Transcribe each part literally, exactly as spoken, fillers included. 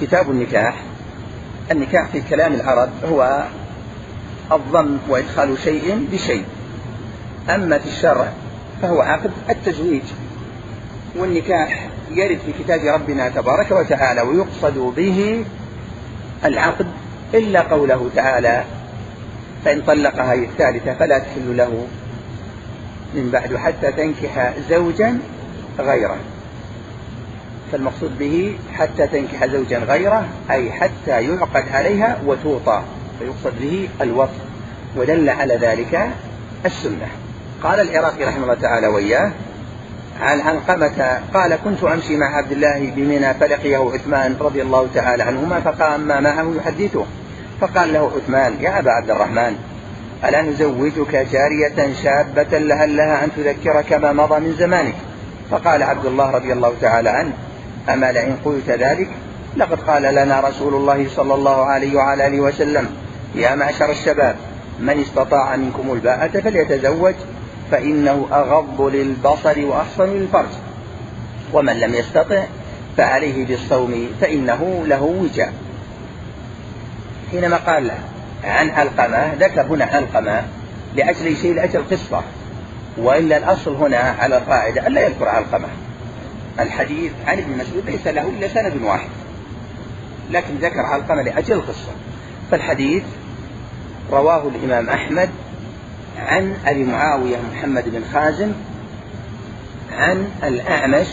كتاب النكاح. النكاح في كلام العرب هو الضم وإدخال شيء بشيء، أما في الشرع فهو عقد التزويج. والنكاح يرد في كتاب ربنا تبارك وتعالى ويقصد به العقد، إلا قوله تعالى: فإن طلقها الثالثة فلا تحل له من بعد حتى تنكح زوجا غيره. فالمقصود به حتى تنكح زوجا غيره أي حتى يعقد عليها وتوطى، فيقصد به الوطء، ودل على ذلك السنة. قال العراقي رحمه الله تعالى وإياه عن علقمة قال: كنت أمشي مع عبد الله بمنى فلقيه عثمان رضي الله تعالى عنهما فقام معه يحدثه، فقال له عثمان: يا أبا عبد الرحمن، ألا نزوجك جارية شابة لعلها أن تذكرك ما مضى من زمانك؟ فقال عبد الله رضي الله تعالى عنه: أما لئن قلت ذلك لقد قال لنا رسول الله صلى الله عليه وعلى آله وسلم: يا معشر الشباب، من استطاع منكم الباءة فليتزوج فإنه أغض للبصر وأحصن للفرج، ومن لم يستطع فعليه بالصوم فإنه له وجاء. حينما قال عن علقمة ذكر هنا علقمة لأجل شيء، لأجل قصة، وإلا الأصل هنا على القاعدة ألا يذكر علقمة. الحديث عن ابن مسعود ليس له إلا سند واحد، لكن ذكر علقمة لأجل القصة. فالحديث رواه الإمام أحمد عن أبي معاوية محمد بن خازم عن الأعمش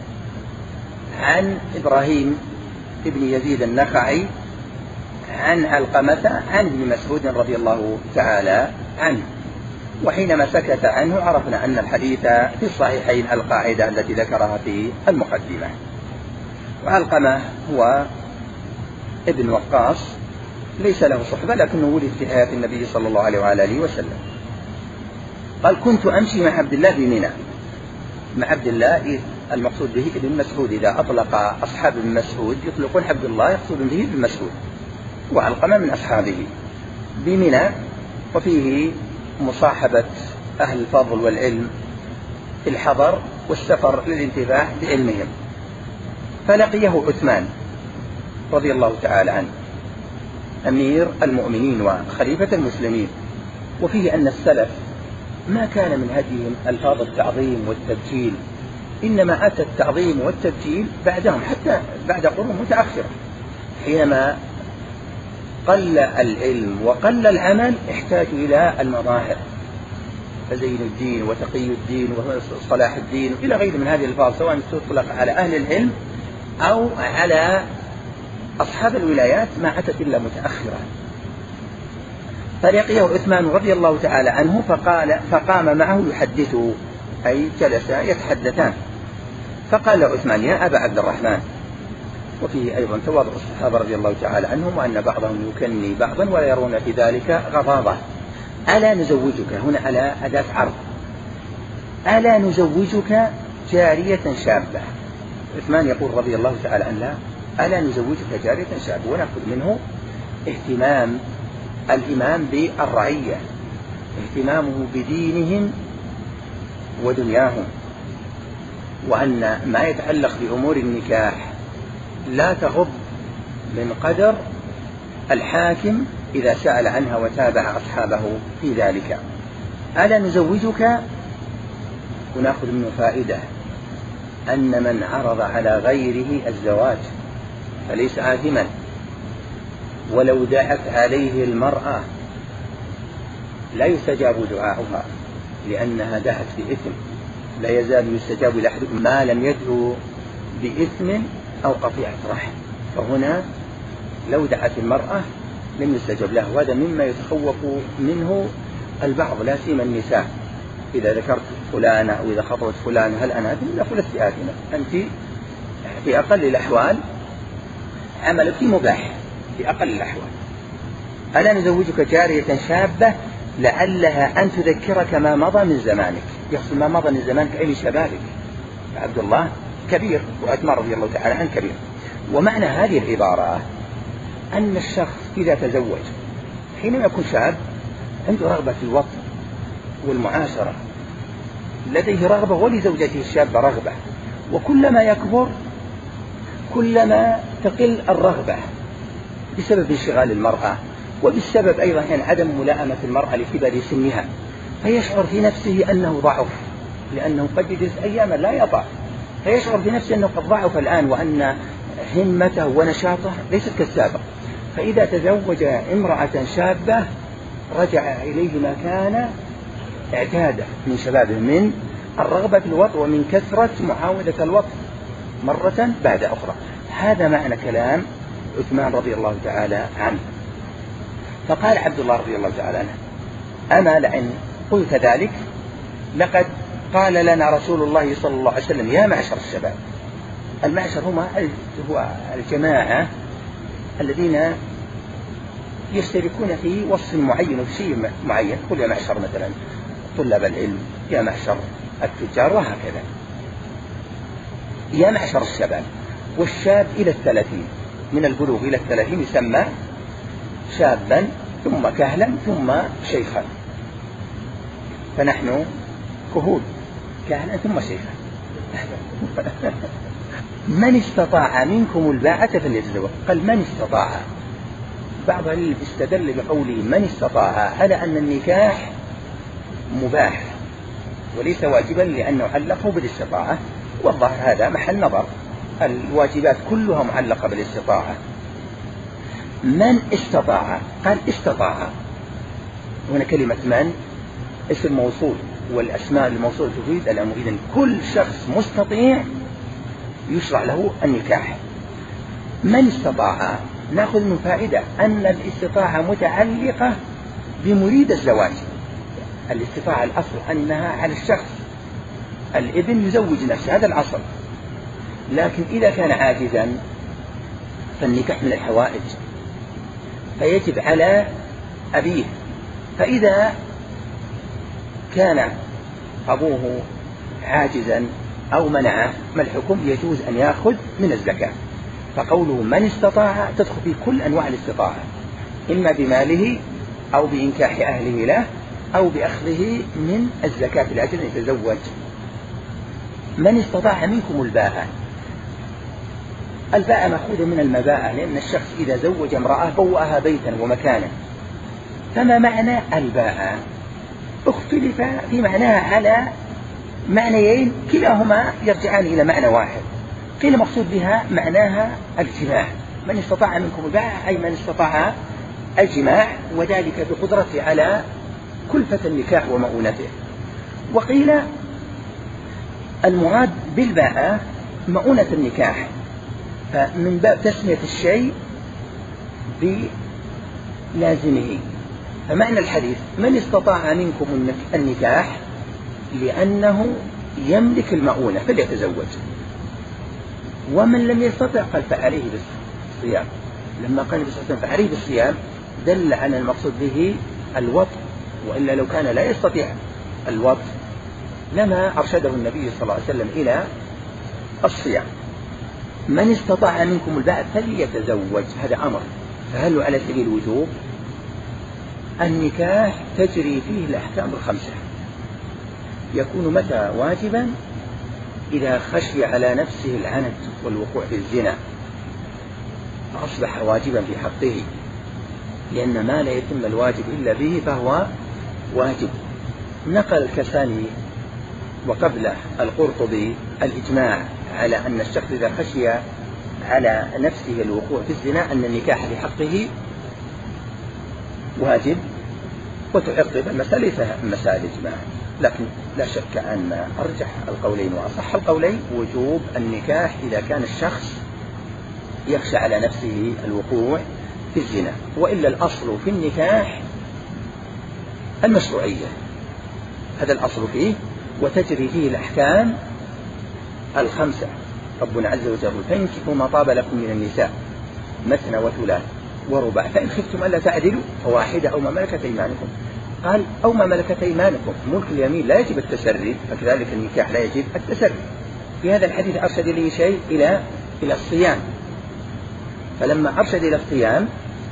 عن إبراهيم بن يزيد النخعي عن علقمة عن ابن مسعود رضي الله تعالى عنه. وحينما سكت عنه عرفنا أن الحديث في الصحيحين القاعدة التي ذكرها في المقدمة. وعلقمة هو ابن وقاص، ليس له صحبة لكنه ولد في حياة النبي صلى الله عليه وآله وسلم. قال: كنت أمشي مع عبد الله بمنى. مع عبد الله المقصود به ابن مسعود، إذا أطلق أصحاب ابن مسعود يطلقون عبد الله يقصد به ابن مسعود، وعلقمة من أصحابه بمنى، وفيه مصاحبة أهل الفضل والعلم في الحضر والسفر للانتفاع بعلمهم. فلقيه عثمان رضي الله تعالى عنه أمير المؤمنين وخليفة المسلمين. وفيه أن السلف ما كان من هديهم ألفاظ التعظيم والتبجيل، إنما أتى التعظيم والتبجيل بعدهم حتى بعد قرون متأخرة. حينما قل العلم وقل العمل احتاجوا إلى المظاهر، فزين الدين وتقي الدين وصلاح الدين إلى غير من هذه الألفاظ، سواء تطلق على أهل العلم أو على أصحاب الولايات، ما أتت إلا متأخرة. فلقيه عثمان رضي الله تعالى عنه فقال فقام معه يحدثه، أي جلس يتحدثان. فقال له عثمان: يا أبا عبد الرحمن. وفيه أيضا تواضع الصحابة رضي الله تعالى عنهم، وأن بعضهم يكني بعضا ولا يرون في ذلك غضاضة. ألا نزوجك، هنا ألا أداة عرض، ألا نزوجك جارية شابة. عثمان يقول رضي الله تعالى عنه: ألا نزوجك جارية شابة. ونأخذ منه اهتمام الإمام بالرعية، اهتمامه بدينهم ودنياهم، وأن ما يتعلق بأمور النكاح لا تغض من قدر الحاكم إذا سأل عنها وتابع أصحابه في ذلك. ألا نزوجك، ونأخذ منه فائدة أن من عرض على غيره الزواج فليس آثما، ولو دعت عليه المرأة لا يستجاب دعاؤها لأنها دعت بإثم، لا يزال يستجاب لأحدكم ما لم يدعو بإثم أو قطيعة رحم. فهنا لو دعت المرأة لم يستجب له، وهذا مما يتخوف منه البعض لا سيما النساء. إذا ذكرت فلانة أو إذا خطبت فلانة: هل أنا آثم؟ لا، فلست آثمة، أنت في أقل الأحوال عملك مباح في أقل الأحوال. ألا نزوجك جارية شابة لعلها أن تذكرك ما مضى من زمانك، يقصد ما مضى من زمانك أي من شبابك. عبد الله كبير وعثمان رضي الله تعالى عنه كبير. ومعنى هذه العبارة أن الشخص إذا تزوج حينما يكون شاب عنده رغبة في الوطن والمعاشرة، لديه رغبة ولزوجته الشابة رغبة، وكلما يكبر كلما تقل الرغبة بسبب انشغال المرأة، وبسبب أيضا يعني عدم ملائمة المرأة لكبر سنها، فيشعر في نفسه أنه ضعف، لأنه قد يجلس أياما لا يطأ، فيشعر في نفسه أنه قد ضعف الآن، وأن همته ونشاطه ليست كالسابق. فإذا تزوج امرأة شابة رجع إليه ما كان اعتاده من شبابه من الرغبة في الوطء ومن كثرة معاودة الوطء مرة بعد أخرى. هذا معنى كلام عثمان رضي الله تعالى عنه. فقال عبد الله رضي الله تعالى عنه: أما لئن قلت ذلك لقد قال لنا رسول الله صلى الله عليه وسلم يا معشر الشباب. المعشر هما هو الجماعة الذين يشتركون في وصف معين وفي شيء معين. قل يا معشر مثلا طلاب العلم، يا معشر التجار، وهكذا. يا معشر الشباب. والشاب إلى الثلاثين، من البلوغ إلى الثلاثين يسمى شابا، ثم كهلا، ثم شيخا. فنحن كهول، كهلا ثم شيخا. من استطاع منكم الباعة فليتزوج. قال من استطاع. بعض اللي استدل بقوله من استطاع على أن النكاح مباح وليس واجبا لأنه علقه بالاستطاعة، والظاهر هذا محل نظر، الواجبات كلها معلقة بالاستطاعة. من استطاع. قال استطاع. هنا كلمة من اسم موصول، والأسماء الموصول تفيد الأمر. إذن كل شخص مستطيع يشرع له النكاح. من استطاع نأخذ من فائدة أن الاستطاعة متعلقة بمريد الزواج. الاستطاعة الأصل أنها على الشخص، الابن يزوج نفسه، هذا الأصل. لكن إذا كان عاجزا فالنكاح من الحوائج، فيجب على أبيه. فإذا كان أبوه عاجزا أو منعه ما الحكم؟ يجوز أن يأخذ من الزكاة. فقوله من استطاع تدخل في كل أنواع الاستطاعة، إما بماله أو بإنكاح أهله له أو بأخذه من الزكاة لأجل أن يتزوج. من استطاع منكم الباءة. الباءة مأخوذة من المباءة، لأن الشخص إذا زوج امرأة بوأها بيتا ومكانا. فما معنى الباءة؟ اختلف في معناها على معنيين كلاهما يرجعان إلى معنى واحد. قيل مقصود بها معناها الجماع، من استطاع منكم الباءة أي من استطاع الجماع، وذلك بقدرته على كلفة النكاح ومؤونته. وقيل المراد بالباءة مؤونة النكاح، فمن باب تسمية الشيء بلازمه. فمعنى الحديث من استطاع منكم النكاح لأنه يملك المؤونة فليتزوج. ومن لم يستطع قال فعليه بالصيام. لما قال بالصيام فعليه بالصيام دل على المقصود به الوطء، وإلا لو كان لا يستطيع الوطء لما أرشده النبي صلى الله عليه وسلم إلى الصيام. من استطاع منكم الباء فليتزوج، هذا أمر. فهل على سبيل الوجوب؟ النكاح تجري فيه الأحكام الخمسة. يكون متى واجبا؟ إذا خشي على نفسه العنت والوقوع في الزنا فأصبح واجبا في حقه، لأن ما لا يتم الواجب إلا به فهو واجب. نقل الكساني وقبله القرطبي الإجماع على أن الشخص إذا خشي على نفسه الوقوع في الزنا أن النكاح لحقه واجب. وتعقب المسألة مسائل إجماع، لكن لا شك أن أرجح القولين وأصح القولين وجوب النكاح إذا كان الشخص يخشى على نفسه الوقوع في الزنا. وإلا الأصل في النكاح المشروعية، هذا الأصل فيه، وتجري فيه الأحكام الخمسة. ربنا عز وجل فانكحوا ما طاب لكم من النساء مثنى وثلاث ورباع فإن خفتم ألا تعدلوا فواحدة أو ما ملكت أيمانكم. قال أو ما ملكت أيمانكم، ملك اليمين لا يجب التسري، فكذلك النكاح لا يجب التسري. في هذا الحديث أرشد إليه شيء إلى إلى الصيام. فلما أرشد إلى الصيام،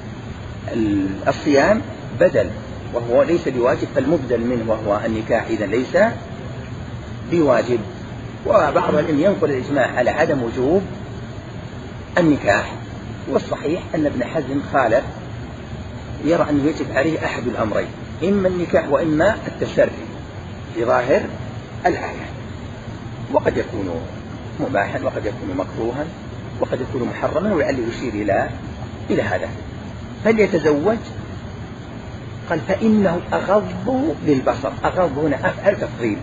الصيام بدل وهو ليس بواجب، فالمبدل منه وهو النكاح إذا ليس بواجب. وبعض العلم ينقل الإجماع على عدم وجوب النكاح. والصحيح أن ابن حزم خالف، يرى أنه يجب عليه أحد الأمرين، إما النكاح وإما التشري في ظاهر الآية، وقد يكون مباحا وقد يكون مكروها وقد يكون محرما، ولعله يشير إلى إلى هذا. فليتزوج، قال فإنه أغض للبصر. أغض هنا أفعل تفضيل،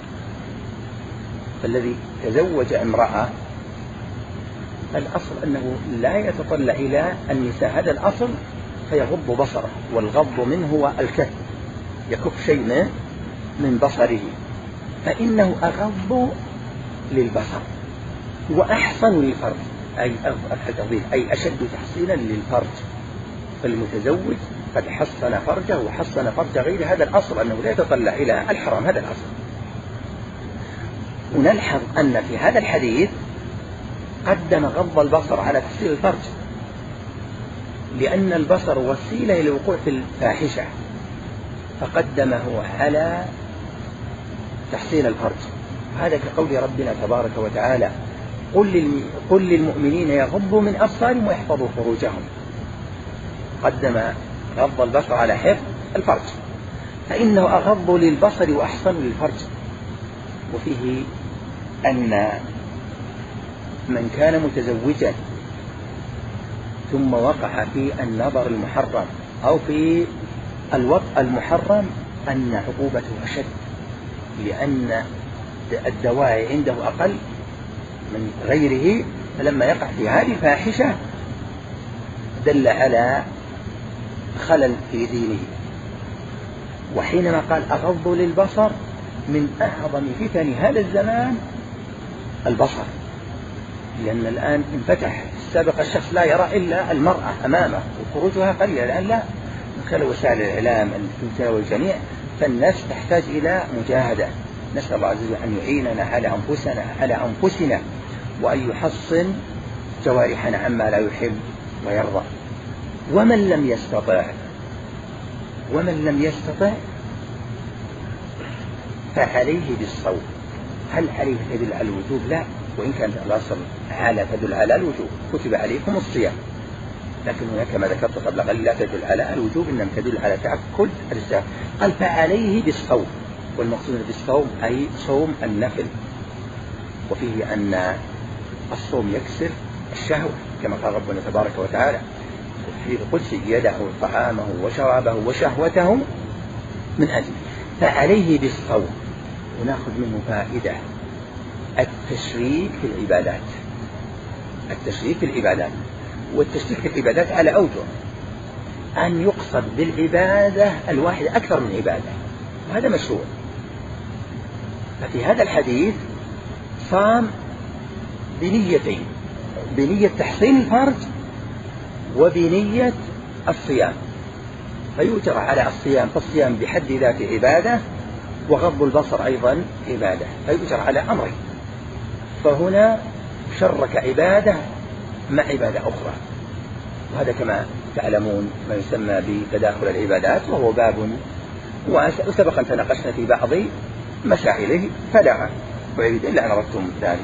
فالذي تزوج امرأة الأصل أنه لا يتطلع إلى النساء، هذا الأصل، فيغض بصره، والغض منه هو الكف، يكف شيء من بصره، فإنه أغض للبصر وأحصن للفرج، أي أفعل أي أشد تحصينا للفرج. فالمتزوج قد حصن فرجه وحصن فرج غيره، هذا الأصل أنه لا يتطلع إلى الحرام، هذا الأصل. ونلحظ أن في هذا الحديث قدم غض البصر على تحصيل الفرج، لأن البصر وسيلة للوقوع في الفاحشة، فقدمه على تحصيل الفرج. هذا كقول ربنا تبارك وتعالى: قل للمؤمنين يغضوا من أبصارهم ويحفظوا فروجهم. قدم غض البصر على حفظ الفرج، فإنه أغض للبصر وأحصن للفرج. وفيه أن من كان متزوجا ثم وقع في النظر المحرم أو في الوطء المحرم أن عقوبته أشد، لأن الدواعي عنده أقل من غيره، فلما يقع في هذه الفاحشة دل على خلل في دينه. وحينما قال أغض للبصر، من أعظم فتن هذا الزمان البصر، لأن الآن انفتح. السابق الشخص لا يرى إلا المرأة أمامه وخروجها قليلا، الآن لا، من خلال وسائل الإعلام تنتهي الجميع، فالناس تحتاج إلى مجاهدة. نسأل الله عز وجل أن يعيننا على أنفسنا على أنفسنا وأن يحصن جوارحنا عما لا يحب ويرضى. ومن لم يستطع ومن لم يستطع فعليه بالصوم. هل عليه تدل على الوجوب؟ لا، وإن كانت الأصل على تدل على الوجوب، كتب عليكم الصيام، لكن هناك كما ذكرت قبل قليل لا تدل على الوجوب، إنما تدل على تأكد الصيام. قال فعليه بالصوم، والمقصود بالصوم أي صوم النفل. وفيه أن الصوم يكسر الشهوة، كما قال ربنا تبارك وتعالى في القدس: يدع طعامه وشرابه وشهوته من أجله. فعليه بالصوم. ونأخذ منه فائدة: التشريك في العبادات. التشريك في العبادات، والتشريك في العبادات على أوجه، أن يقصد بالعبادة الواحدة أكثر من عبادة، وهذا مشروع. ففي هذا الحديث صام بنيتين: بنية تحصين الفرج وبنية الصيام، فيؤجر على الصيام، فالصيام بحد ذات عبادة، وغض البصر أيضا عبادة، فيؤجر على أمرين. فهنا شرك عبادة مع عبادة أخرى، وهذا كما تعلمون ما يسمى بتداخل العبادات، وهو باب وسبق أن تناقشنا في بعض مسائله، فلا أعيد إلا أن أردتم ذلك.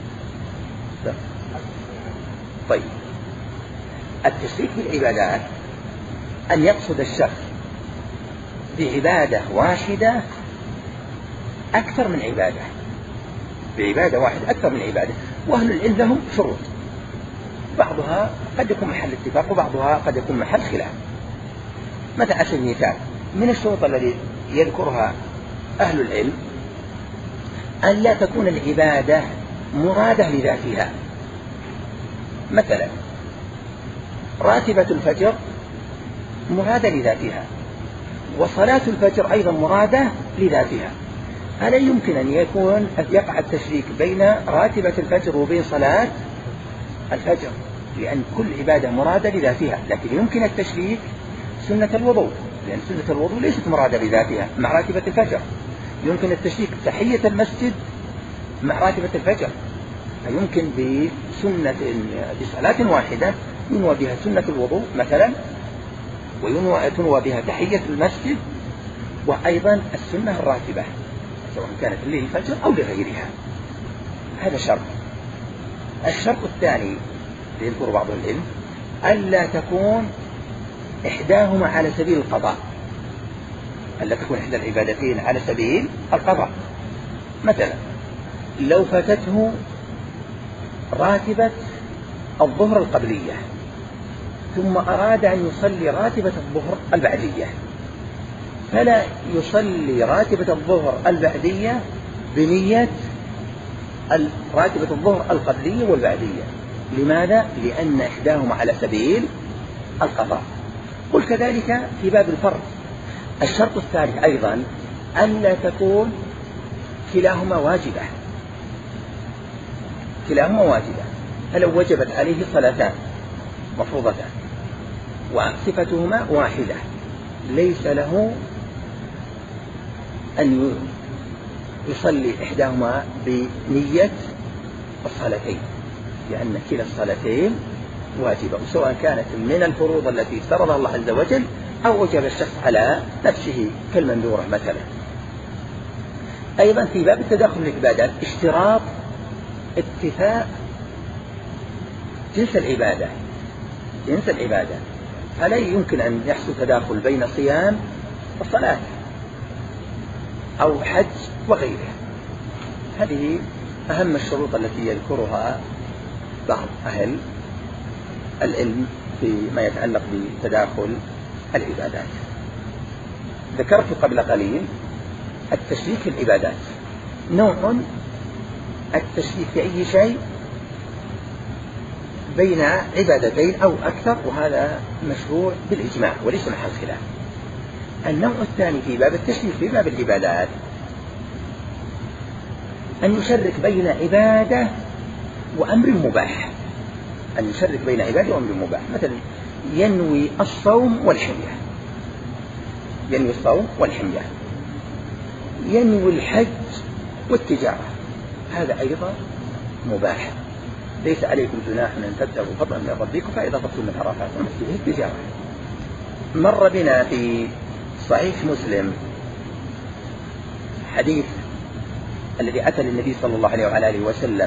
طيب، التشريك في العبادات أن يقصد الشخص بعبادة واحدة أكثر من عبادة، بعبادة واحدة أكثر من عبادة. وأهل العلم لهم شروط، بعضها قد يكون محل اتفاق وبعضها قد يكون محل خلاف. مثلا على سبيل المثال، من الشروط التي يذكرها أهل العلم أن لا تكون العبادة مرادة لذاتها. مثلا راتبة الفجر مرادة لذاتها، وصلاة الفجر أيضا مرادة لذاتها. فلا يمكن أن يكون يقع التشريك بين راتبة الفجر وبين صلاة الفجر، لأن كل عبادة مرادة لذاتها. لكن يمكن التشريك سنة الوضوء، لأن سنة الوضوء ليست مرادة لذاتها مع راتبة الفجر. يمكن التشريك تحية المسجد مع راتبة الفجر، فيمكن بسنة بصلاة واحدة ينوى بها سنة الوضوء مثلا، وينوى بها تحية المسجد، وأيضا السنة الراتبة سواء كانت للفجر أو لغيرها. هذا شرط. الشرط الثاني يذكر بعض العلم ألا تكون إحداهما على سبيل القضاء، ألا تكون إحدى العبادتين على سبيل القضاء. مثلا لو فاتته راتبة الظهر القبلية ثم أراد أن يصلي راتبة الظهر البعدية، فلا يصلي راتبة الظهر البعدية بنية راتبة الظهر القبلية والبعدية. لماذا؟ لأن إحداهما على سبيل القضاء. قل كذلك في باب الفرض. الشرط الثالث أيضا ألا تكون كلاهما واجبة، كلاهما واجبة. فلو وجبت عليه صلاتان مفروضتان وصفتهما واحدة ليس له أن يصلي إحداهما بنية الصلاتين، لأن كلا الصلاتين واجبة، وسواء كانت من الفروض التي افترضها الله عز وجل أو وجب الشخص على نفسه كالمندورة مثلا. أيضا في باب التداخل في العبادات اشتراط اتفاق جنس العبادة، جنس العبادة، فلا يمكن أن يحصل تداخل بين صيام والصلاة أو حج وغيره. هذه أهم الشروط التي يذكرها بعض أهل العلم فيما يتعلق بتداخل العبادات. ذكرت قبل قليل التشريك في العبادات، نوع التشريك في أي شيء بين عبادتين أو أكثر، وهذا مشروع بالإجماع وليس محل خلاف. النوع الثاني في باب التشريك في باب العبادات أن يشرك بين عبادة وأمر مباح، أن يشرك بين عبادة وأمر مباح. مثلا ينوي الصوم والحمية، ينوي الصوم والحمية، ينوي الحج والتجارة، هذا أيضا مباح. ليس عليكم جناح أن تبتغوا فضلا من ربكم فإذا فرغتم من عرفات ومسجد التجارة. مر بنا في صحيح مسلم حديث الذي أتى للنبي صلى الله عليه وعلى آله وسلم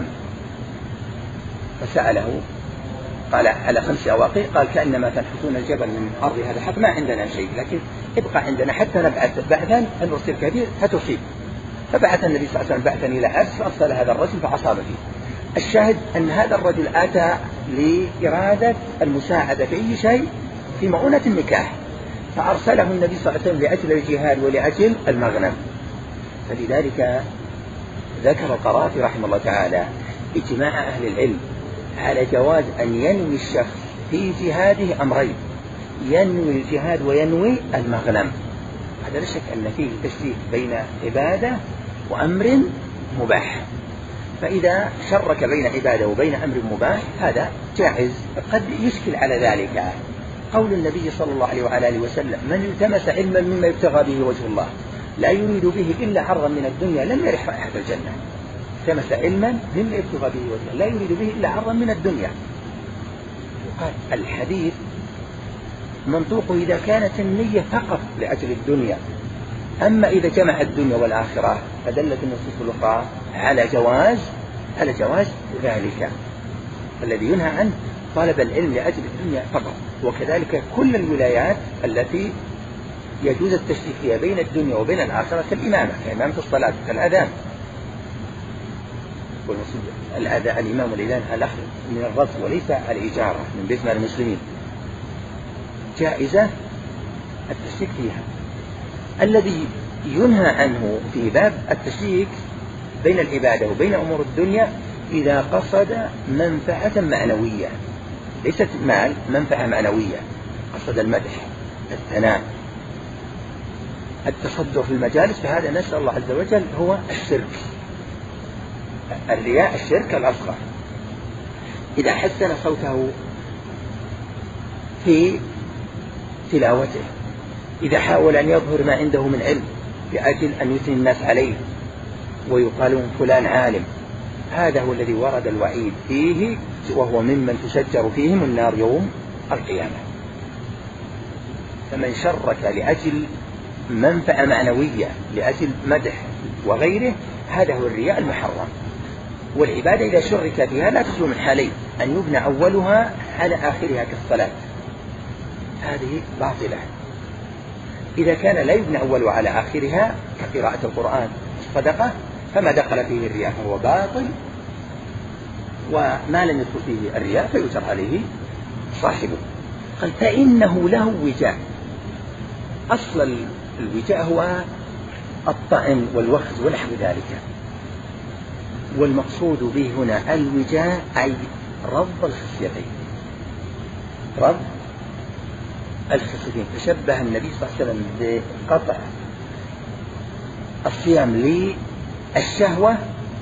فسأله قال على خمس أواقي، قال كأنما تنحتون الجبل من أرض هذا حتى ما عندنا شيء، لكن ابقى عندنا حتى نبعث بعثا أن نرسل كثير فتصيب. فبعث النبي صلى الله عليه وسلم بعثا إلى عرس فأرسل هذا الرجل فأصاب فيه. الشاهد أن هذا الرجل أتى لإرادة المساعدة في أي شيء في مؤونة النكاح، فأرسله النبي صلى الله عليه وسلم لأجل الجهاد ولأجل المغنم. فلذلك ذكر القرافي رحمه الله تعالى اجماع أهل العلم على جواز أن ينوي الشخص في جهاده أمرين، ينوي الجهاد وينوي المغنم. هذا لا شك أن فيه تشريك بين عبادة وأمر مباح. فإذا شرك بين عبادة وبين أمر مباح هذا جائز. قد يشكل على ذلك قول النبي صلى الله عليه وعلى آله وسلم من التمس علما مما يبتغى به وجه الله لا يريد به إلا عرضا من الدنيا لم يرح رائحة الجنة. التمس علما مما يبتغى به وجه الله لا يريد به إلا عرضا من الدنيا. وقال الحديث منطوقه إذا كانت النية فقط لأجل الدنيا، أما إذا جمع الدنيا والآخرة فدلت النصوص الأخرى على جواز على جواز ذلك. الذي ينهى عنه طلب العلم لأجل الدنيا فقط. وكذلك كل الولايات التي يجوز التشريك فيها بين الدنيا وبين الآخرة كالإمامة، كإمامة الصلاة كالأذان، الأذان الإمام والإذان الأخر من الرصد وليس الإجارة من بيت مال المسلمين، جائزة التشريك فيها. الذي ينهى عنه في باب التشريك بين العبادة وبين أمور الدنيا إذا قصد منفعة معنوية، ليست مال، منفعة معنوية، قصد المدح، الثناء، التصدر في المجالس، فهذا نسأل الله عز وجل هو الشرك. الرياء الشرك الأصغر. إذا حسن صوته في تلاوته، إذا حاول أن يظهر ما عنده من علم لأجل أن يثني الناس عليه ويقالون فلان عالم، هذا هو الذي ورد الوعيد فيه، وهو ممن تشجر فيهم النار يوم القيامة. فمن شرك لأجل منفعة معنوية لأجل مدح وغيره هذا هو الرياء المحرم. والعبادة إذا شرك فيها لا تخلو من حالين، أن يبنى أولها على آخرها كالصلاة، هذه باطلة. إذا كان لا يبنى أولها على آخرها كقراءة القرآن والصدقة فما دخل فيه الرياء فهو باطل، وما لم يدخل فيه الرياء فيؤجر عليه صاحبه. قال فإنه له وجاء. أصل الوجاء هو الطعن والوخز ونحو ذلك، والمقصود به هنا الوجاء أي رض الخصيتين، رض الخصيتين. تشبه النبي صلى الله عليه وسلم بقطع الصيام للشهوة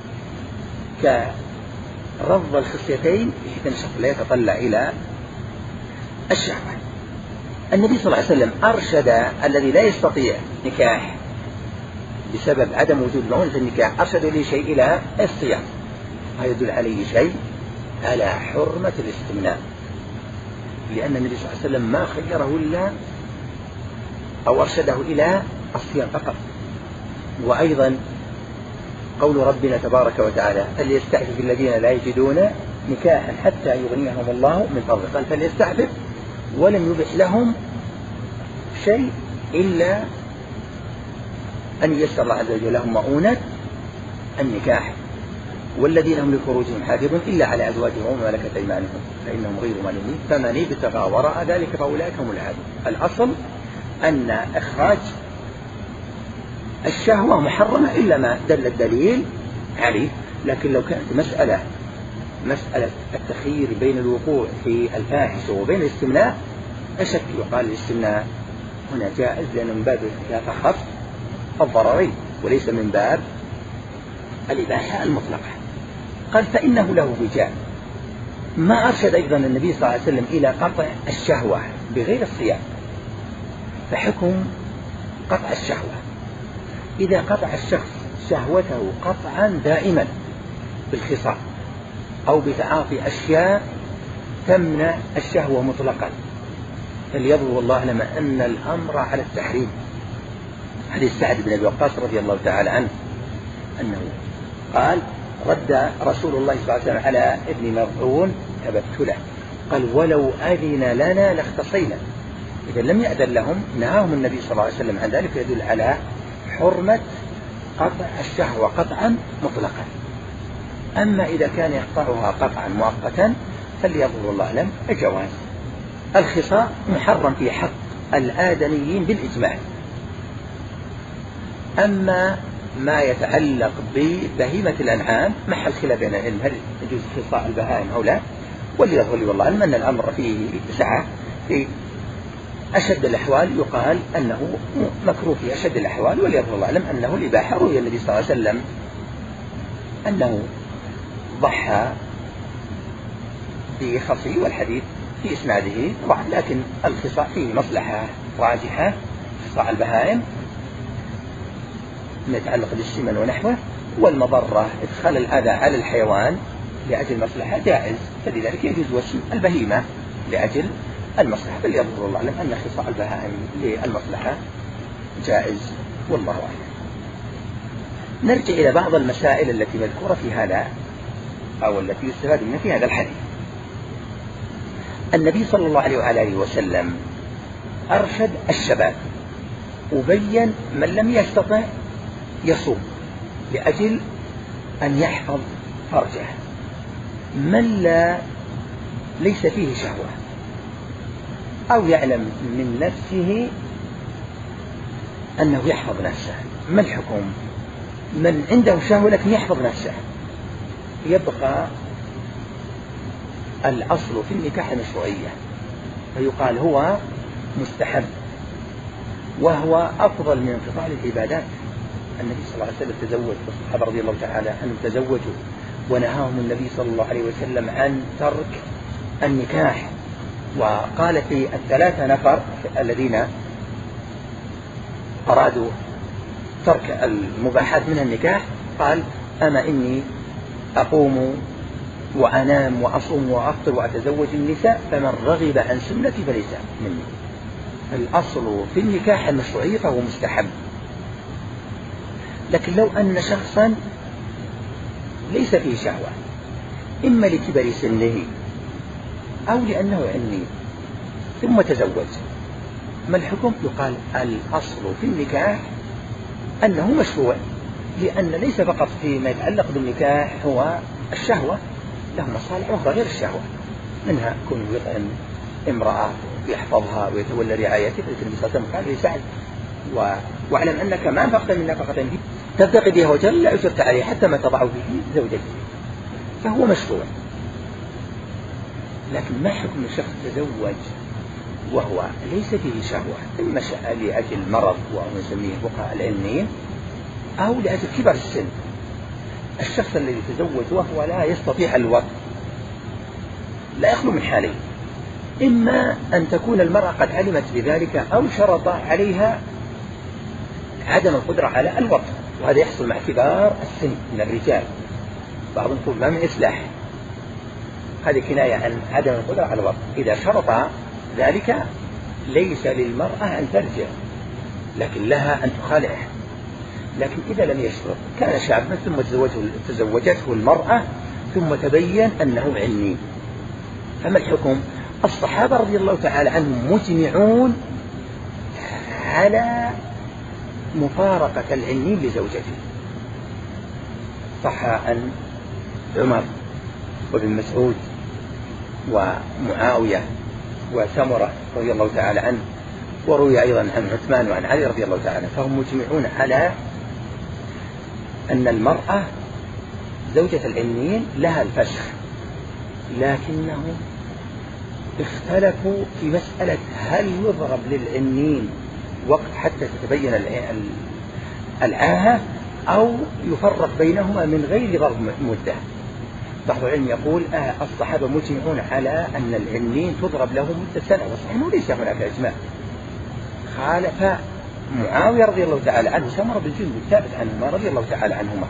كرض الخصيتين بحيث أن الشخص لا يتطلع إلى الشهوة. النبي صلى الله عليه وسلم أرشد الذي لا يستطيع نكاح بسبب عدم وجود مؤونة النكاح، أرشد إليه شيء إلى الصيام، هذا يدل عليه شيء على حرمة الاستمناء، لأن النبي صلى الله عليه وسلم ما خيره إلا أو أرشده إلى الصيام فقط. وأيضا قول ربنا تبارك وتعالى فليستعفف الذين لا يجدون نكاحا حتى يغنيهم الله من فضله، قال فليستعفف ولم يبح لهم شيء إلا أن ييسر الله عز وجل لهم مؤونة النكاح، والذين هم لفروجهم حافظون إلا على أزواجهم وما ملكت أيمانهم فإنهم غير ملومين فمن ابتغى وراء ذلك فأولئك هم العادون. الأصل أن إخراج الشهوة محرمة إلا ما دل الدليل عليه، لكن لو كانت مسألة مسألة التخيير بين الوقوع في الفاحشة وبين الاستمناء أشك يقال الاستمناء هنا جائز، لأنه من باب يتخف الضررين وليس من باب الإباحة المطلقة. قال فإنه له وجاء. ما أرشد أيضا النبي صلى الله عليه وسلم إلى قطع الشهوة بغير الصيام، فحكم قطع الشهوة إذا قطع الشخص شهوته قطعا دائما بالخصام أو بتعاطي أشياء تمنع الشهوة مطلقا، فليظهر والله أعلم أن الأمر على التحريم. حديث سعد بن أبي وقاص رضي الله تعالى عنه أنه قال رد رسول الله صلى الله عليه وسلم على ابن مظعون أبت له، قال ولو أذن لنا لاختصينا. إذا لم يأذن لهم نهاهم النبي صلى الله عليه وسلم عن ذلك، يدل على حرمة قطع الشهوة قطعا مطلقا. أما إذا كان يقطعها قطعا مؤقتا فليظهر الله أعلم الجواز. الخصاء محرم في حق الآدميين بالإجماع. أما ما يتعلق ببهيمة الأنعام محل خلاف بين العلم هل يجوز خصاء البهائم أو لا، وليظهر والله أعلم أن الأمر فيه سعة. في أشد الأحوال يقال أنه مكروه في أشد الأحوال، وليظهر الله أعلم أنه الإباحة. روي النبي صلى الله عليه وسلم أنه ضحى بخصي، والحديث في إسناده ضعف، لكن الخصاء فيه مصلحة راجحة. خصاء البهائم ما يتعلق بالسمن ونحوه، والمضرة إدخال الأذى على الحيوان لأجل مصلحة جائز، فلذلك يجوز وسم البهيمة لأجل المصلحة، بل يظهر الله أعلم أن خصاء البهائم للمصلحة جائز والله أعلم. نرجع إلى بعض المسائل التي مذكورة في هذا أو التي يستفاد منها في هذا الحديث. النبي صلى الله عليه وآله وسلم أرشد الشباب وبين من لم يستطع يصوم لأجل أن يحفظ فرجه، من لا ليس فيه شهوة أو يعلم من نفسه أنه يحفظ نفسه. ما الحكم؟ من عنده شهوة لكن يحفظ نفسه، يبقى الأصل في النكاح المشروعية، فيقال هو مستحب وهو أفضل من انقطاع العبادات. النبي صلى الله عليه وسلم تزوج، والصحابة رضي الله تعالى عنهم تزوجوا، ونهاهم النبي صلى الله عليه وسلم عن ترك النكاح. وقال في الثلاثة نفر الذين أرادوا ترك المباحات من النكاح، قال أما إني أقوم وأنام وأصوم وأفطر وأتزوج النساء فمن رغب عن سنتي فليس مني. الأصل في النكاح المشروعية فهو مستحب، لكن لو أن شخصا ليس فيه شهوة إما لكبر سنه أو لأنه عني ثم تزوج، ما الحكم؟ يقال الأصل في النكاح أنه مشروع، لأن ليس فقط فيما يتعلق بالنكاح هو الشهوة، له مصالح أخرى غير الشهوة، منها كون يطعم امرأة ويحفظها ويتولى رعايتها، النبي صلى الله عليه وسلم قال لسعد: واعلم أنك ما أنفقت من نفقة تبتغي بها وجه لا أجرت عليه حتى ما تضع به زوجته، فهو مشروع. لكن ما حكم الشخص تزوج وهو ليس فيه شهوة، إما لأجل مرض ونسميه بقاء العلمين، أو لأجل كبر السن؟ الشخص الذي تزوج وهو لا يستطيع الوطء لا يخلو من حالين: إما أن تكون المرأة قد علمت بذلك أو شرط عليها عدم القدرة على الوطء، وهذا يحصل مع كبار السن من الرجال، بعضهم يقول ما من إصلاح، هذه كناية عن عدم القدرة على الوطء. إذا شرط ذلك ليس للمرأة أن ترجع، لكن لها أن تخالعه. لكن إذا لم يشرط كان شابا ثم تزوجته المرأة ثم تبين أنه عني، فما الحكم؟ الصحابة رضي الله تعالى عنهم مجمعون على مفارقة العني لزوجته. صح عن عمر وابن مسعود ومعاوية وسمرة رضي الله تعالى عنه، وروي أيضا عن عثمان وعن علي رضي الله تعالى عنه، فهم مجمعون على أن المرأة زوجة العنين لها الفسخ، لكنهم اختلفوا في مسألة هل يضرب للعنين وقت حتى تتبين العاهة أو يفرق بينهما من غير ضرب مدة. بعض العلم يقول آه الصحابة مجمعون على أن العنين تضرب له مدة سنة، وصحيح أنه ليس هناك إجماع. خالف معاوية رضي الله تعالى عنه سمرة بن جندب ثابت عنهما رضي الله تعالى عنهما،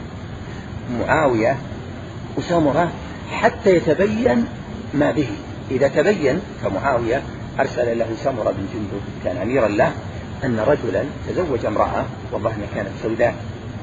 معاوية وسمرة حتى يتبين ما به. إذا تبين فمعاوية أرسل له سمرة بن جندب كان أميرا له أن رجلا تزوج امرأة والله أنها كانت سوداء،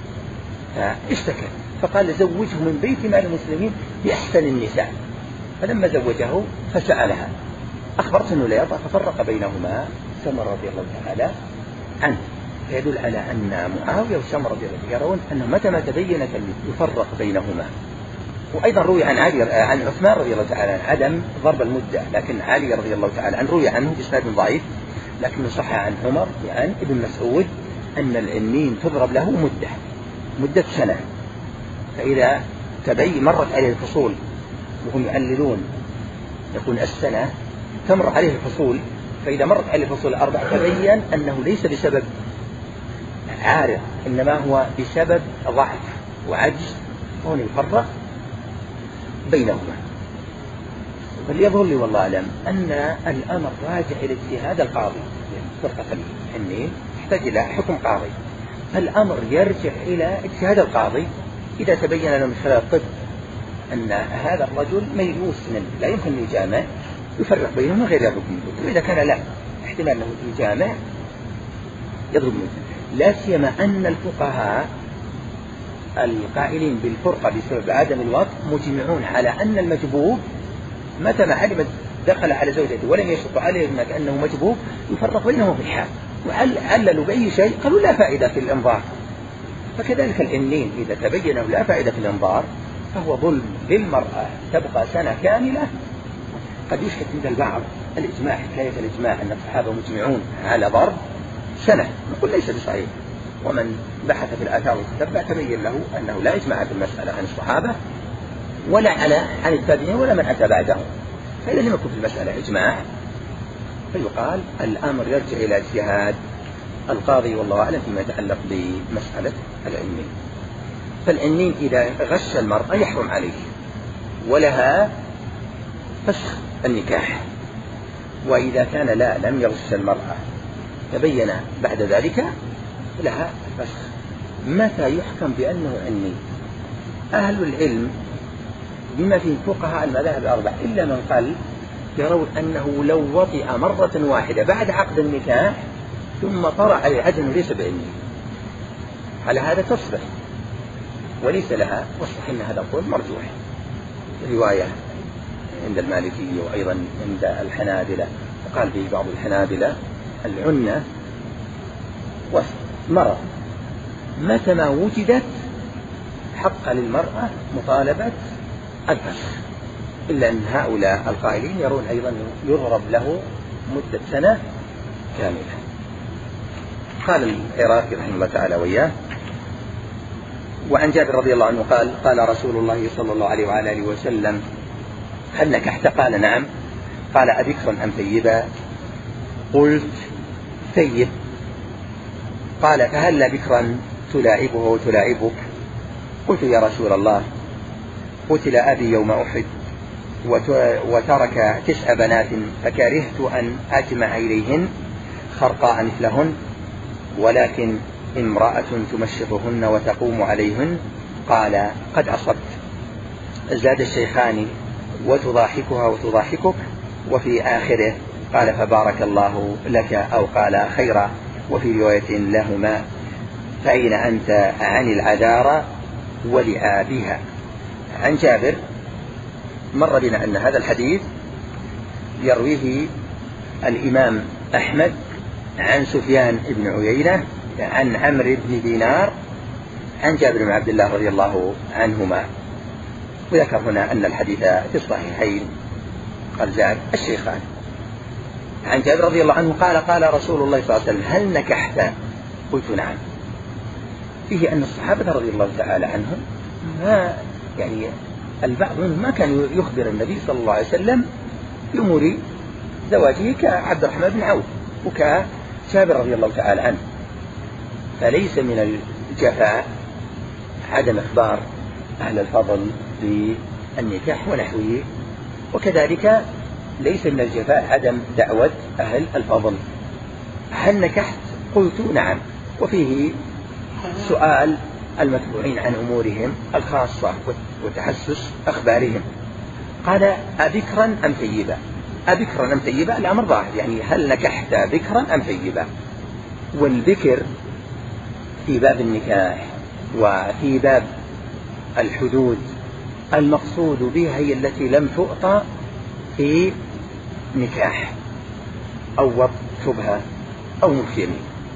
فاشتكى فقال زوجه من بيت مال المسلمين بأحسن النساء، فلما زوجه فسألها أخبرت أنه لا يرضى، ففرق بينهما سمرة رضي الله تعالى عنه، فيدل على أن معاوية وسمرة رضي الله يرون أنه متى ما تبينت يفرق بينهما. وأيضا روي عن علي عن عثمان رضي الله تعالى عنه عدم ضرب المدة، لكن علي رضي الله تعالى عنه روي عنه بإسناد ضعيف، لكنه صح عن عمر وعن ابن مسعود أن العنين تضرب له مدة مدة سنة، فإذا تبين مرت عليه الفصول وهم يعللون يقول السنة تمر عليه الفصول، فإذا مرت عليه الفصول الأربع تبين أنه ليس بسبب عارض إنما هو بسبب ضعف وعجز، وهنا يفرق بينهما. فليظهر لي والله أعلم أن الأمر راجع إلى اجتهاد القاضي، يعني فرقة العنين تحتاج إلى حكم قاضي، فالأمر يرجع إلى اجتهاد القاضي. إذا تبين له من خلال الطب أن هذا الرجل ميؤوس منه لا يمكن أن يجامع يفرق بينهم من غير يضرب مدة، وإذا كان لا احتمال أنه يجامع يضرب مدة، لا سيما أن الفقهاء القائلين بالفرقة بسبب عدم الوطء مجمعون على أن المجبوب متى ما علم دخل على زوجته ولم يشق عليه كأنه مجبوب يفرق بينهم في الحال، وعللوا بأي شيء قالوا لا فائدة في الإنظار. فكذلك العنين إذا تبين لا فائدة في الإنظار فهو ظلم للمرأة تبقى سنة كاملة. قد يشكك عند البعض الإجماع، حكاية الإجماع أن الصحابة مجمعون على ضرب سنة، نقول ليس بصحيح، ومن بحث في الآثار وتتبع تبين له أنه لا إجماع في المسألة عن الصحابة ولا على عن التابعين ولا من أتى بعدهم، فإذا لم يكن في المسألة إجماع فيقال الأمر يرجع إلى اجتهاد القاضي والله أعلم فيما يتعلق بمسألة العنين. فالعنين إذا غش المرأة يحرم عليه ولها فسخ النكاح، وإذا كان لا لم يغش المرأة تبين بعد ذلك لها فسخ. متى يحكم بأنه عني؟ أهل العلم بما فيه فقهاء المذاهب الأربع إلا من قال يرون أنه لو وطئ مرة واحدة بعد عقد النكاح ثم طرأ عليه عجن ليس بعني، على هذا تصبح وليس لها، والصحيح أن هذا القول مرجوح. رواية عند المالكية وأيضا عند الحنابلة، وقال به بعض الحنابلة العنة مرض متى ما وجدت حق للمرأة مطالبة الفسخ، إلا أن هؤلاء القائلين يرون أيضا يضرب له مدة سنة كاملة. قال العراقي رحمه الله تعالى وإياه: وعن جابر رضي الله عنه قال: قال رسول الله صلى الله عليه وعلى آله وسلم: هل نكحت؟ قال: نعم. قال: أبكرا أم ثيبا؟ قلت: ثيب. قال: فهل بكرا تلاعبه وتلاعبك؟ قلت: يا رسول الله، قتل أبي يوم أحد وترك تسع بنات فكرهت أن أجمع إليهن خرقاء مثلهن، ولكن امرأة تمشطهن وتقوم عليهن. قال: قد أصبت. زاد الشيخان: وتضاحكها وتضاحكك. وفي آخره قال: فبارك الله لك، أو قال خيرا. وفي رواية لهما: فأين أنت عن العذارى ولعابها. عن جابر مر بنا أن هذا الحديث يرويه الإمام أحمد عن سفيان بن عيينة عن عمرو بن دينار عن جابر بن عبد الله رضي الله عنهما، وذكر هنا أن الحديث في الصحيحين. قال زاد الشيخان عن جابر رضي الله عنه قال: قال رسول الله صلى الله عليه وسلم: هل نكحت؟ قلت: نعم. فيه أن الصحابة رضي الله تعالى عنهم ما يعني البعض منهم ما كان يخبر النبي صلى الله عليه وسلم بأمور زواجه، كعبد الرحمن بن عوف وكجابر رضي الله تعالى عنه. فليس من الجفاء عدم إخبار أهل الفضل بالنكاح ونحوه، وكذلك ليس من الجفاء عدم دعوة أهل الفضل. هل نكحت؟ قلت: نعم. وفيه سؤال المتبوعين عن أمورهم الخاصة وتحسس أخبارهم. قال: أبكرا أم ثيبا؟ أبكرا أم ثيبا؟ الأمر ظاهر، يعني هل نكحت بكرا أم ثيبا؟ والبكر في باب النكاح وفي باب الحدود المقصود بها هي التي لم تؤطى في نكاح أو شبهة أو مكيمين،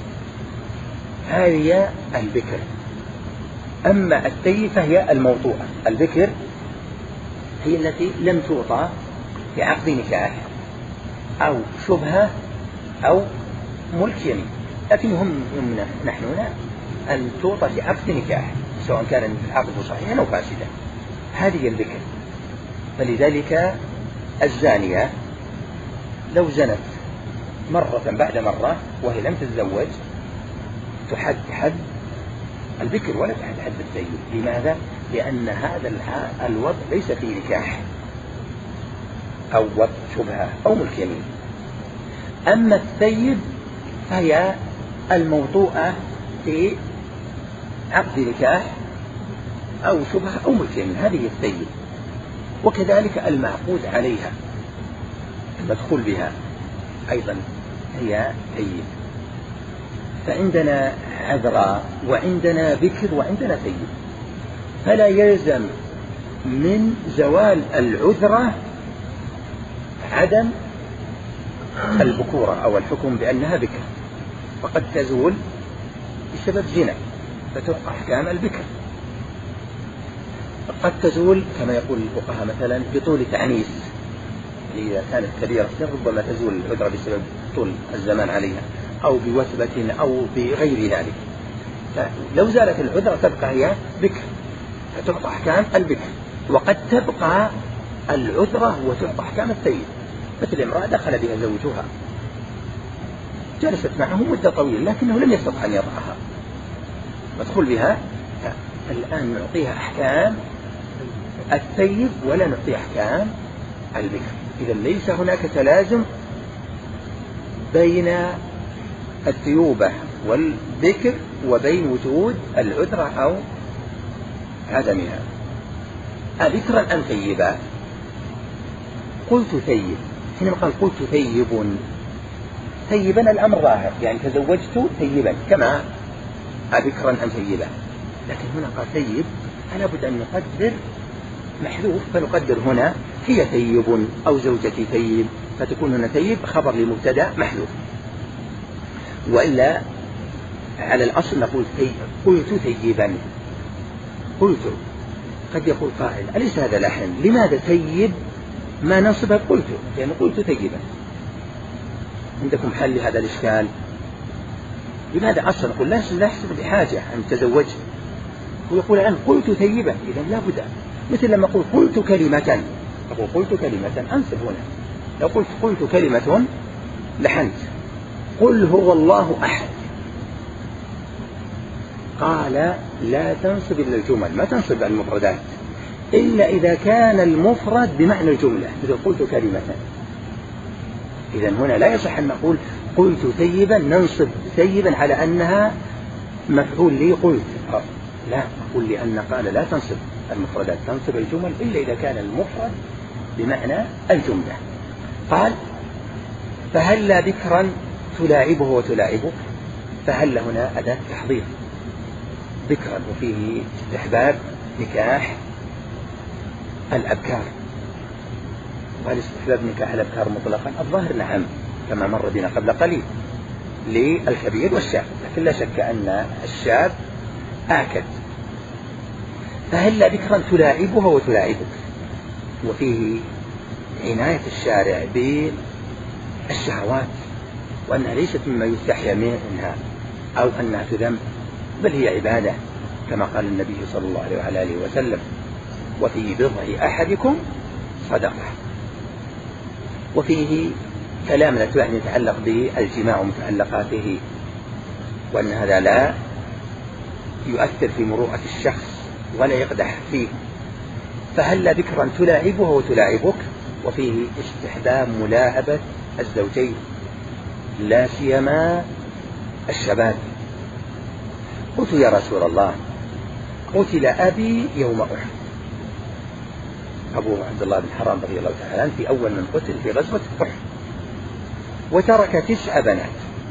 هذه البكر. أما الثيب فهي الموطوءة. البكر هي التي لم توطى في عقد نكاح أو شبهة أو ملك يمين، لكن هم نحن هنا أن توطى في عقد نكاح سواء كان العقد صحيحا أو فاسدا، هذه البكر. فلذلك الزانية لو زنت مرة بعد مرة وهي لم تتزوج تحد حد البكر ولا تحد حد الثيب. لماذا؟ لأن هذا الوضع ليس فيه نكاح أو وضع شبهة أو ملك يمين. أما الثيب فهي الموضوعة في عقد نكاح أو شبهة أو ملك يمين، هذه الثيب. وكذلك المعقود عليها المدخول بها أيضا هي ثيب. فعندنا عذراء وعندنا بكر وعندنا ثيب، فلا يلزم من زوال العذرة عدم البكورة أو الحكم بأنها بكر، فقد تزول بسبب زنا فتبقى أحكام البكر، قد تزول كما يقول الفقهاء مثلا بطول تعنيس، إذا كانت كبيرة ربما تزول العذرة بسبب طول الزمان عليها أو بوثبة أو بغير ذلك. لو زالت العذرة تبقى هي بكر فتبقى أحكام البكر، وقد تبقى العذرة وتبقى أحكام الثيب. مثل امرأة دخل بها زوجها جلست معه مدة طويلة لكنه لم يستطع أن يضعها، مدخول بها الآن نعطيها أحكام الثيب ولا نعطيها أحكام البكر. إذا ليس هناك تلازم بين الثيوبة والبكر وبين وجود العذرة أو عدمها. أبكرا أم ثيبا؟ قلت ثيب. حينما قال قلت ثيب ثيبا الأمر ظاهر، يعني تزوجت ثيبا كما أبكرا أم ثيبا، لكن هنا قال ثيب فلا بد أن نقدر محذوف، فنقدر هنا هي ثيب أو زوجتي ثيب، فتكون هنا ثيب خبر لمبتدأ محذوف. وإلا على الأصل نقول ثيب، قلت ثيبا. قلت، قد يقول قائل أليس هذا لحن؟ لماذا ثيب ما ننصبها قلت؟ يعني قلت ثيبا. عندكم حل لهذا الإشكال؟ لماذا أصلا نقول لا نحسب بحاجة أن تزوجت، ويقول الآن قلت ثيبا، إذا لا بد. مثل لما أقول قلت كلمة، أقول قلت كلمة أنصب هنا. لو قلت قلت كلمة لحنت. قل هو الله أحد، قال لا تنصب إلا الجمل، ما تنصب المفردات إلا إذا كان المفرد بمعنى الجملة، مثل قلت كلمة. إذا هنا لا يصح أن نقول قلت ثيبا ننصب ثيبا على أنها مفعول لي قلت، لا، نقول لأن قال لا تنصب المفردات، تنصب الجمل إلا إذا كان المفرد بمعنى الجملة. قال فهلا بكرا تلاعبه وتلاعبك، فهلا هنا أداة تحضير ذكرا، وفيه استحباب نكاح الأبكار. وهل استحباب نكاح الأبكار مطلقا؟ الظاهر نعم، كما مر بنا قبل قليل للكبير والشاب، لكن لا شك أن الشاب آكد. فهلا بكرا تلاعبها وتلاعبك، وفيه عناية الشارع بالشهوات، وأنها ليست مما يستحيا منها أو أنها تذم، بل هي عبادة كما قال النبي صلى الله عليه وعلى آله وسلم وفي بضع أحدكم صدقة. وفيه كلام لا يعني يتعلق بالجماع ومتعلقاته، وأن هذا لا يؤثر في مروءة الشخص ولا يقدح فيه. فهلا بكرا تلاعبها وتلاعبك، وفيه استحباب ملاعبة الزوجين لا سيما الشباب. قلت يا رسول الله قتل أبي يوم أحد، أبو عبد الله بن حرام رضي الله تعالى عنه في أول من قتل في غزوة أحد، وترك تسع بنات،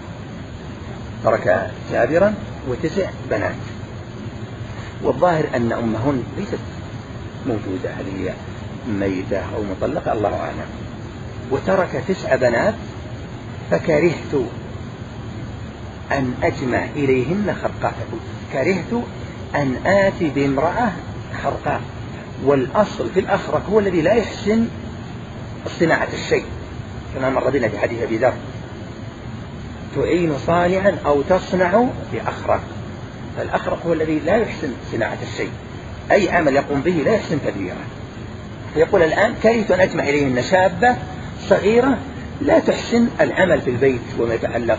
ترك جابرا وتسع بنات، والظاهر أن أمهن ليست موجودة، هل هي ميتة أو مطلقة الله أعلم. وترك تسع بنات، فكرهت أن أجمع إليهن خرقاء، كرهت أن آتي بامرأة خرقاء، والأصل في الأخرق هو الذي لا يحسن صناعة الشيء، كما مر بنا في حديث أبي ذر تعين صانعا أو تصنع بأخرق، فالأخرق هو الذي لا يحسن صناعة الشيء، أي عمل يقوم به لا يحسن تدبيره. فيقول الآن كرهت أن أجمع إليهن شابة صغيرة لا تحسن العمل في البيت وما يتعلق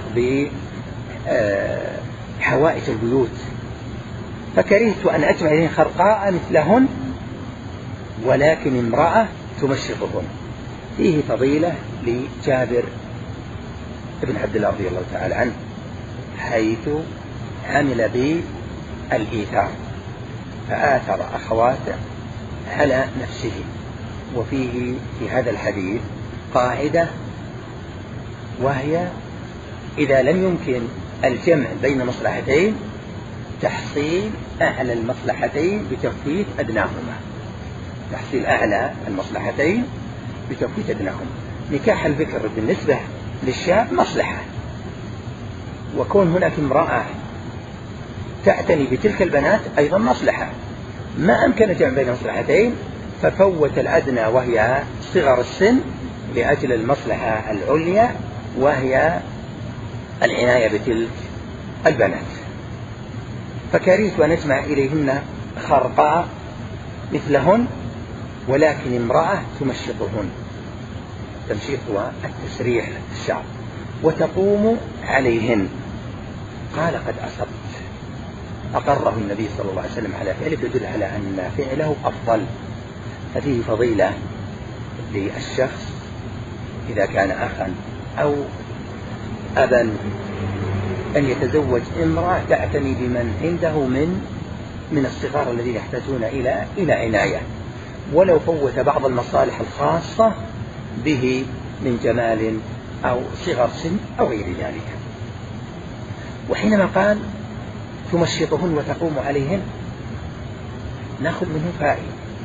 بحوائج البيوت، فكرهت أن أجمع إليهن خرقاء مثلهن ولكن امرأة تمشطهن. فيه فضيلة لجابر ابن عبد الله رضي الله تعالى عنه، حيث عمل بالإيثار فآثر أخواته على نفسه. وفيه في هذا الحديث قاعدة، وهي إذا لم يمكن الجمع بين مصلحتين تحصيل أعلى المصلحتين بتفويت أدناهما، تحصيل أعلى المصلحتين بتفويت أدناهما. نكاح البكر بالنسبة للشاب مصلحة، وكون هناك امرأة تعتني بتلك البنات أيضا مصلحة، ما أمكن جمع بين مصلحتين ففوت الأدنى وهي صغر السن لأجل المصلحة العليا وهي العناية بتلك البنات. فكرهت أن أجمع إليهن خرقاء مثلهن ولكن امرأة تمشطهن، تمشيط هو التسريح الشعر، وتقوم عليهن. قال قد أصبت، أقره النبي صلى الله عليه وسلم على فعله، يدل على أن فعله أفضل. ففيه فضيلة للشخص إذا كان أخا أو أبا أن يتزوج امرأة تعتني بمن عنده من من الصغار الذين يحتاجون إلى إلى عناية، ولو فوت بعض المصالح الخاصة به من جمال أو صغر سن أو غير ذلك. وحينما قال تمشطهن وتقوم عليهن نأخذ منه فائدة،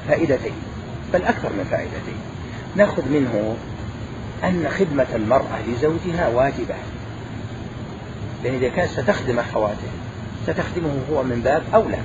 فائدتين، بل أكثر من فائدتين. نأخذ منه أن خدمة المرأة لزوجها واجبة، لأن إذا كانت ستخدم أخواته ستخدمه هو من باب أولى.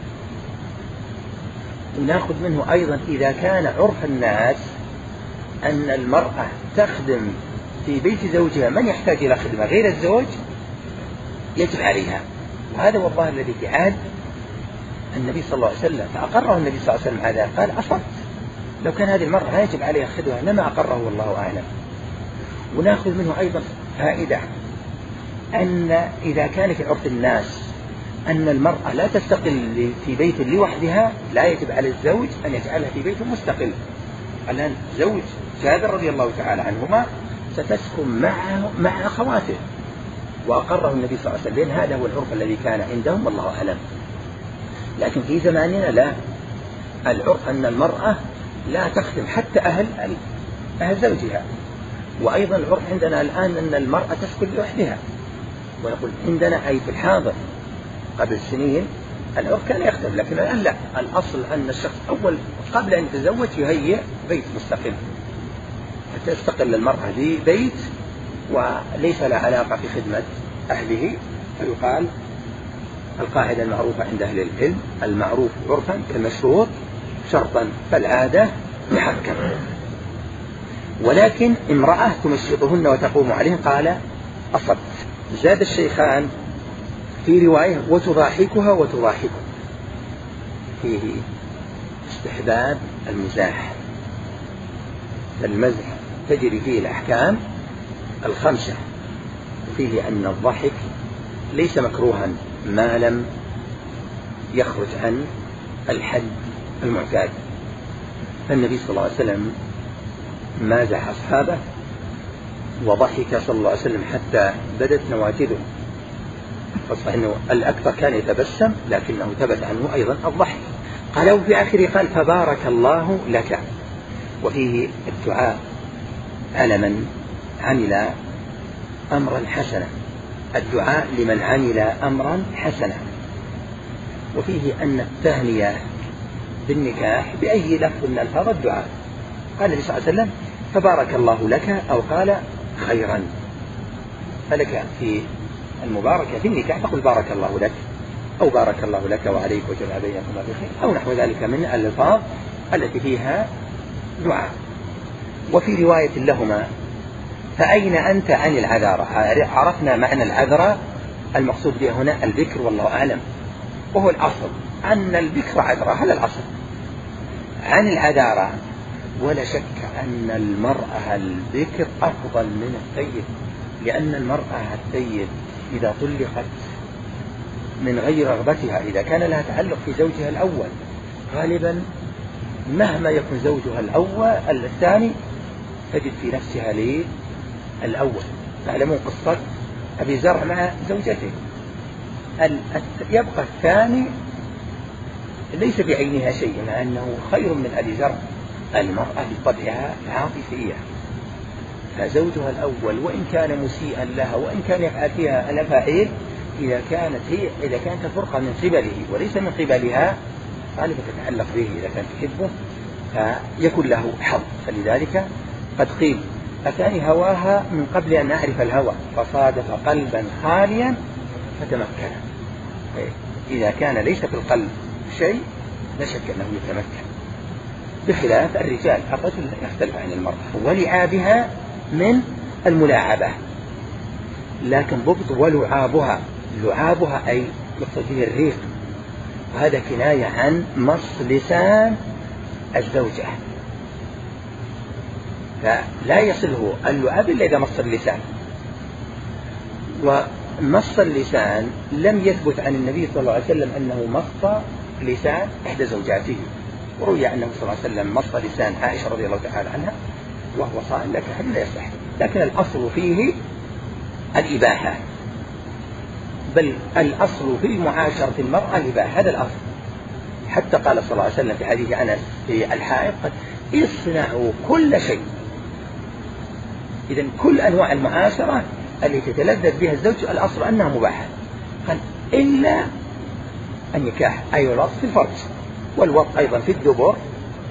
ونأخذ منه أيضا إذا كان عرف الناس أن المرأة تخدم في بيت زوجها من يحتاج إلى خدمة غير الزوج يجب عليها، وهذا هو الظاهر الذي في عهد النبي صلى الله عليه وسلم، فأقره النبي صلى الله عليه وسلم هذا، قال أصبت، لو كان هذه المرأة لا يجب عليها خدمة لما أقره والله أعلم. ونأخذ منه أيضا فائدة أن إذا كان في عرف الناس أن المرأة لا تستقل في بيت لوحدها، لا يجب على الزوج أن يجعلها في بيت مستقل. الآن زوج جابر رضي الله تعالى عنهما ستسكن معه مع أخواته، وأقره النبي صلى الله عليه وسلم، هذا هو العرف الذي كان عندهم والله أعلم. لكن في زماننا لا، العرف أن المرأة لا تخدم حتى أهل أهل زوجها. وأيضا العرف عندنا الآن أن المرأة تسكن لوحدها، ونقول عندنا أي في الحاضر. قبل سنين العرف كان يختلف، لكن الآن لا، الأصل أن الشخص أول قبل أن يتزوج يهيئ بيت مستقل، حتى تستقل المرأة ببيت وليس لها علاقة في خدمة أهله. فيقال القاعدة المعروفة عند أهل العلم: المعروف عرفا كالمشروط شرطا فالعادة محكم. ولكن امرأة تمشطهن وتقوم عليهن، قال أصبت. زاد الشيخان في رواية: وتضاحكها وتضاحكه، فيه استحباب المزاح، المزح تجري فيه الأحكام الخمسة، وفيه أن الضحك ليس مكروها ما لم يخرج عن الحد المعتاد. فالنبي صلى الله عليه وسلم مازح أصحابه وضحك صلى الله عليه وسلم حتى بدت نواجذه، فصح أنه الأكثر كان يتبسم، لكنه ثبت عنه أيضا الضحك. قال في آخره قال: فبارك الله لك. وفيه الدعاء على من عمل أمرا حسنا، الدعاء لمن عمل أمرا حسنا. وفيه أن التهنية بالنكاح بأي لفظ من ألفاظ الدعاء. قال النبي صلى الله عليه وسلم: فبارك الله لك، أو قال خيرا. فلك في المباركة في النكاح تقول بارك الله لك، أو بارك الله لك وعليك وجمع بينكما بخير، أو نحو ذلك من الألفاظ التي فيها دعاء. وفي رواية لهما: فأين أنت عن العذارى. عرفنا معنى العذراء، المقصود بها هنا البكر والله أعلم، وهو الأصل أن البكر عذراء، هذا الأصل. عن العذارى، ولا شك أن المرأة البكر أفضل من الثيب، لأن المرأة الثيب إذا طلقت من غير رغبتها، إذا كان لها تعلق في زوجها الأول، غالبا مهما يكون زوجها الأول الثاني تجد في نفسها ليه الأول. تعلمون قصة أبي زرع مع زوجته، يبقى الثاني ليس بعينها شيء، مع أنه خير من أبي زرع. المرأة بطبعها عاطفية، فزوجها الأول وإن كان مسيئا لها وإن كان يفعل فيها الأفاعيل، إذا كانت هي إذا كانت الفرقة من قبله وليس من قبلها غالبا تتعلق به، إذا كانت تحبه فيكون له حظ. فلذلك قد قيل: أتاني هواها من قبل أن أعرف الهوى، فصادف قلبا خاليا فتمكن. إذا كان ليس في القلب شيء لا شك أنه يتمكن، بخلاف الرجال، الرجل يختلف عن المرأة، ولعابها من الملاعبة، لكن ضبط ولعابها، لعابها أي يقصد به الريق، وهذا كناية عن مص لسان الزوجة، فلا يصله اللعاب إلا إذا مص اللسان. ومص اللسان لم يثبت عن النبي صلى الله عليه وسلم أنه مص لسان إحدى زوجاته، وروي أنه صلى الله عليه وسلم مص لسان عائشة رضي الله تعالى عنها وهو صائم، لكن هذا لا يصح. لكن الأصل فيه الإباحة، بل الأصل في معاشرة المرأة الإباحة، هذا الأصل. حتى قال صلى الله عليه وسلم في حديث أنس في الحائض: اصنعوا كل شيء. إذن كل أنواع المعاشرة التي تتلذذ بها الزوج الأصل أنها مباحة، قال إلا النكاح، أي الوط في الفرج، والوط أيضا في الدبر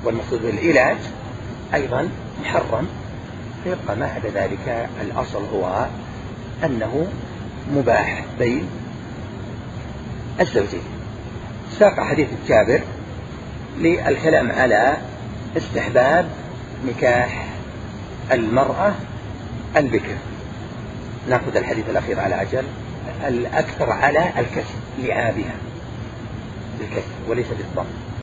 والمقصود بالعلاج أيضا محرم، فيبقى ما عدا ذلك الأصل هو أنه مباح بين الزوجين. ساق حديث جابر للكلام على استحباب نكاح المرأة البكر. نأخذ الحديث الأخير على عجل. الأكثر على الكسر لعابها بالكسر وليس بالضم.